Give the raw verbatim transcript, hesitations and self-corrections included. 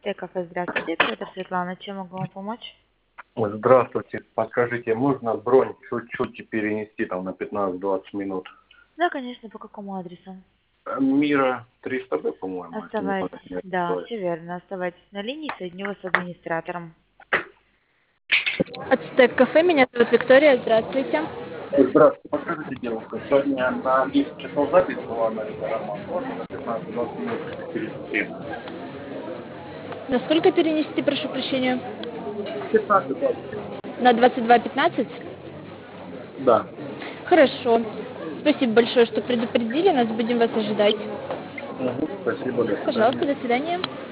Ацтеков, здравствуйте, это Светлана, чем могу вам помочь? Здравствуйте. Подскажите, можно бронь чуть-чуть перенести там на пятнадцать-двадцать минут? Да, конечно, по какому адресу? Мира триста Б, по-моему, если не Оставайтесь, да, ошибаюсь. все верно, оставайтесь на линии, соединю вас с администратором. Ацтек кафе, меня зовут Виктория, здравствуйте. Здравствуйте. Подскажите, девушка, сегодня на десять часов запись была на роман. Можно на пятнадцать-двадцать минут перенести? Насколько перенести, прошу прощения? пятнадцать-двадцать. На двадцать два пятнадцать? Да. Хорошо. Спасибо большое, что предупредили, нас будем вас ожидать. Угу. Спасибо, до свидания. Пожалуйста, до свидания.